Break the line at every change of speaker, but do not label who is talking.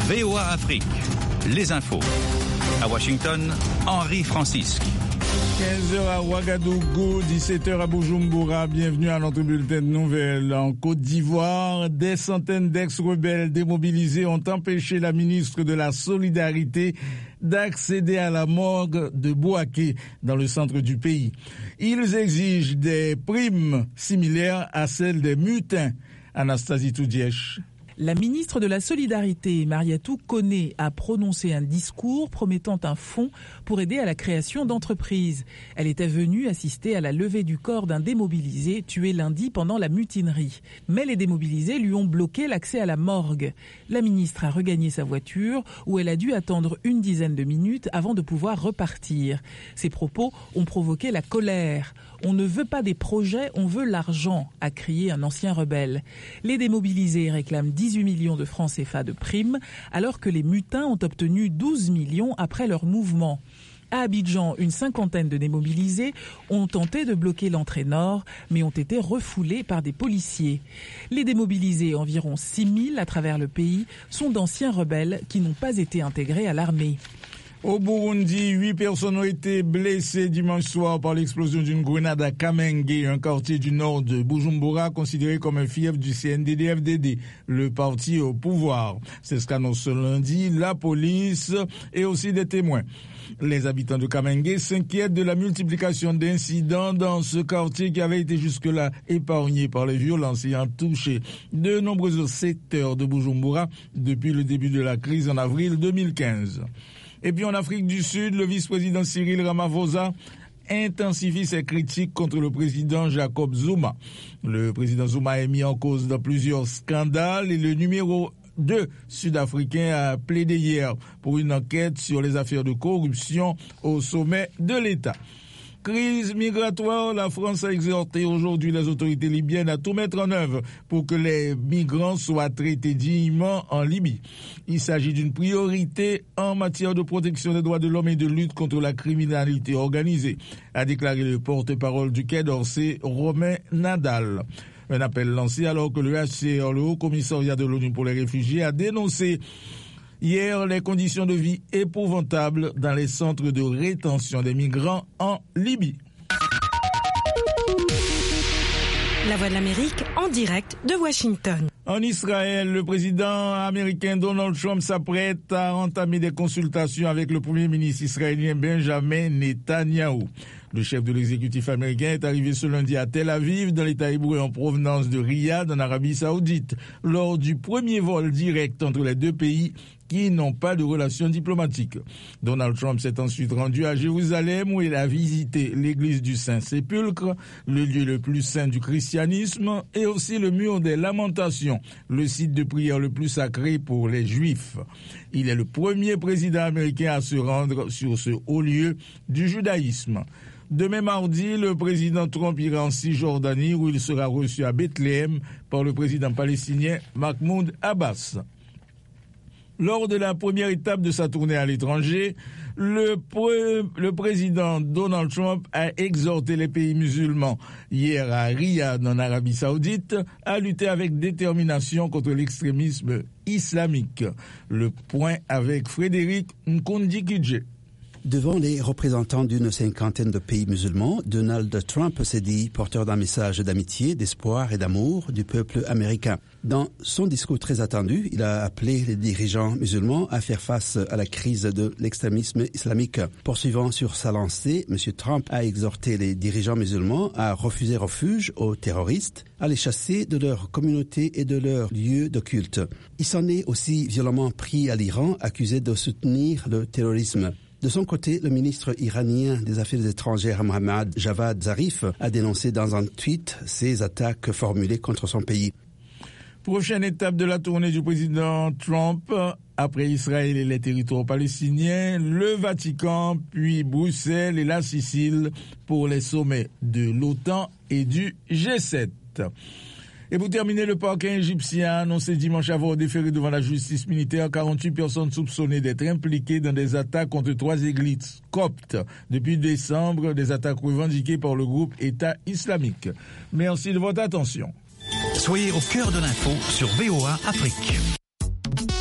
VOA Afrique, les infos. À Washington, Henri Francisque.
15h à Ouagadougou, 17h à Bujumbura. Bienvenue à notre bulletin de nouvelles. En Côte d'Ivoire, des centaines d'ex-rebelles démobilisés ont empêché la ministre de la Solidarité d'accéder à la morgue de Bouaké, dans le centre du pays. Ils exigent des primes similaires à celles des mutins. Anastasie Toudièche.
La ministre de la Solidarité, Mariatou Koné, a prononcé un discours promettant un fonds pour aider à la création d'entreprises. Elle était venue assister à la levée du corps d'un démobilisé tué lundi pendant la mutinerie. Mais les démobilisés lui ont bloqué l'accès à la morgue. La ministre a regagné sa voiture où elle a dû attendre une dizaine de minutes avant de pouvoir repartir. Ses propos ont provoqué la colère. On ne veut pas des projets, on veut l'argent, a crié un ancien rebelle. Les démobilisés réclament 18 millions de francs CFA de primes, alors que les mutins ont obtenu 12 millions après leur mouvement. À Abidjan, une cinquantaine de démobilisés ont tenté de bloquer l'entrée nord, mais ont été refoulés par des policiers. Les démobilisés, environ 6 000 à travers le pays, sont d'anciens rebelles qui n'ont pas été intégrés à l'armée.
Au Burundi, 8 personnes ont été blessées dimanche soir par l'explosion d'une grenade à Kamenge, un quartier du nord de Bujumbura, considéré comme un fief du CNDD-FDD, le parti au pouvoir. C'est ce qu'annonce ce lundi la police et aussi des témoins. Les habitants de Kamenge s'inquiètent de la multiplication d'incidents dans ce quartier qui avait été jusque-là épargné par les violences ayant touché de nombreux secteurs de Bujumbura depuis le début de la crise en avril 2015. Et puis en Afrique du Sud, le vice-président Cyril Ramaphosa intensifie ses critiques contre le président Jacob Zuma. Le président Zuma est mis en cause dans plusieurs scandales et le numéro 2 sud-africain a plaidé hier pour une enquête sur les affaires de corruption au sommet de l'État. Crise migratoire, la France a exhorté aujourd'hui les autorités libyennes à tout mettre en œuvre pour que les migrants soient traités dignement en Libye. Il s'agit d'une priorité en matière de protection des droits de l'homme et de lutte contre la criminalité organisée, a déclaré le porte-parole du Quai d'Orsay, Romain Nadal. Un appel lancé alors que le HCR, le Haut Commissariat de l'ONU pour les réfugiés, a dénoncé hier les conditions de vie épouvantables dans les centres de rétention des migrants en Libye.
La Voix de l'Amérique en direct de Washington.
En Israël, le président américain Donald Trump s'apprête à entamer des consultations avec le premier ministre israélien Benjamin Netanyahou. Le chef de l'exécutif américain est arrivé ce lundi à Tel Aviv, dans l'État hébreu en provenance de Riyad, en Arabie Saoudite, lors du premier vol direct entre les deux pays qui n'ont pas de relations diplomatiques. Donald Trump s'est ensuite rendu à Jérusalem où il a visité l'église du Saint-Sépulcre, le lieu le plus saint du christianisme, et aussi le mur des Lamentations, le site de prière le plus sacré pour les Juifs. Il est le premier président américain à se rendre sur ce haut lieu du judaïsme. Demain mardi, le président Trump ira en Cisjordanie où il sera reçu à Bethléem par le président palestinien Mahmoud Abbas. Lors de la première étape de sa tournée à l'étranger, le président Donald Trump a exhorté les pays musulmans, hier à Riyad en Arabie Saoudite, à lutter avec détermination contre l'extrémisme islamique. Le point avec Frédéric Nkondikidje.
Devant les représentants d'une cinquantaine de pays musulmans, Donald Trump s'est dit porteur d'un message d'amitié, d'espoir et d'amour du peuple américain. Dans son discours très attendu, il a appelé les dirigeants musulmans à faire face à la crise de l'extrémisme islamique. Poursuivant sur sa lancée, M. Trump a exhorté les dirigeants musulmans à refuser refuge aux terroristes, à les chasser de leur communauté et de leurs lieux de culte. Il s'en est aussi violemment pris à l'Iran, accusé de soutenir le terrorisme. De son côté, le ministre iranien des Affaires étrangères Mohammad Javad Zarif a dénoncé dans un tweet ces attaques formulées contre son pays.
Prochaine étape de la tournée du président Trump, après Israël et les territoires palestiniens, le Vatican, puis Bruxelles et la Sicile pour les sommets de l'OTAN et du G7. Et pour terminer, le parquet égyptien a annoncé dimanche avoir déféré devant la justice militaire 48 personnes soupçonnées d'être impliquées dans des attaques contre 3 églises coptes depuis décembre, des attaques revendiquées par le groupe État islamique. Merci de votre attention.
Soyez au cœur de l'info sur VOA Afrique.